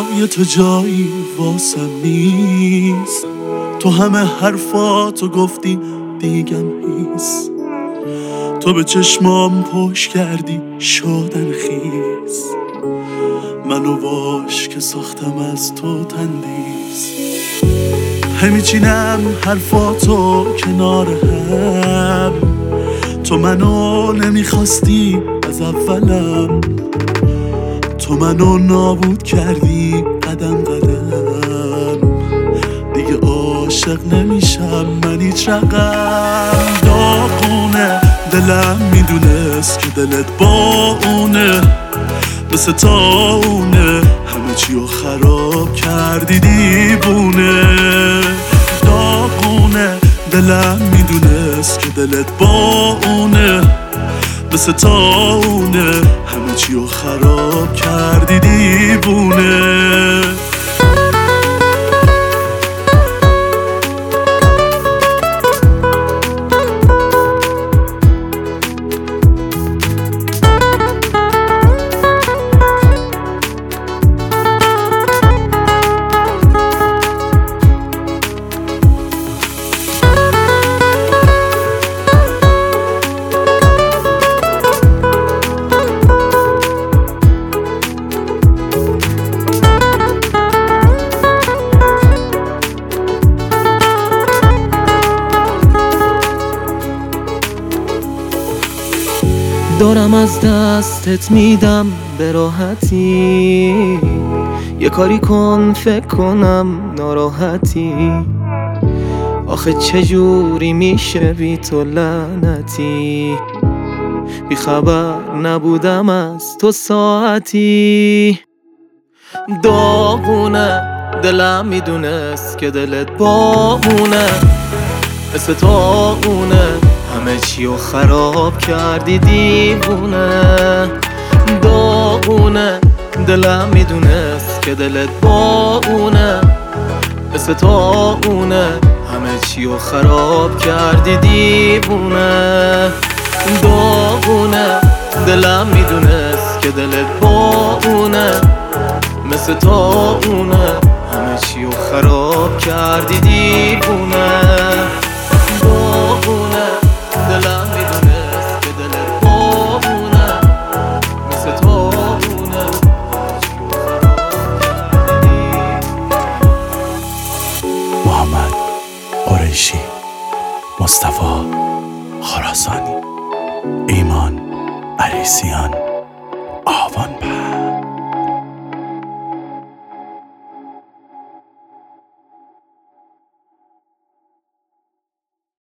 جای تو جایی واسم نیست. تو همه حرفاتو گفتی دیگم هیس. تو به چشمام پشت کردی شدن خیس. منو باش که ساختم از تو تندیس. همیچینم حرفاتو کنار هم. تو منو نمیخواستی از اولم. تو منو نابود کردی قدم قدم. دیگه عاشق نمیشم من هیچ رقم. داغونه دلم میدونست که دلت با اونه. مثل تا اونه همه چیو خراب کردی دیوونه. داغونه دلم میدونست که دلت با اونه. مثل تا اونه همه چیو خراب کردی دیوونه. دارم از دستت میدم به راحتی. یه کاری کن فکر کنم ناراحتی. آخه چجوری میشه بی تو لعنتی. بی خبر نبودم از تو ساعتی. داغونه دلم میدونست که دلت با اونه. مثل تا اونه همه چیو خراب کردی دیوونه. داغونه دلم میدونست که دلت با اونه. مثل تا اونه همه چیو خراب کردی دیوونه. داغونه دلم میدونست که دلت با اونه. مثل تا اونه همه چیو خراب کردی دیوونه. داغونه دلم میدونست که دلت با اونه. مثل تا اونه محمد قریشی، مصطفی خراسانی، ایمان عریسیان، آوان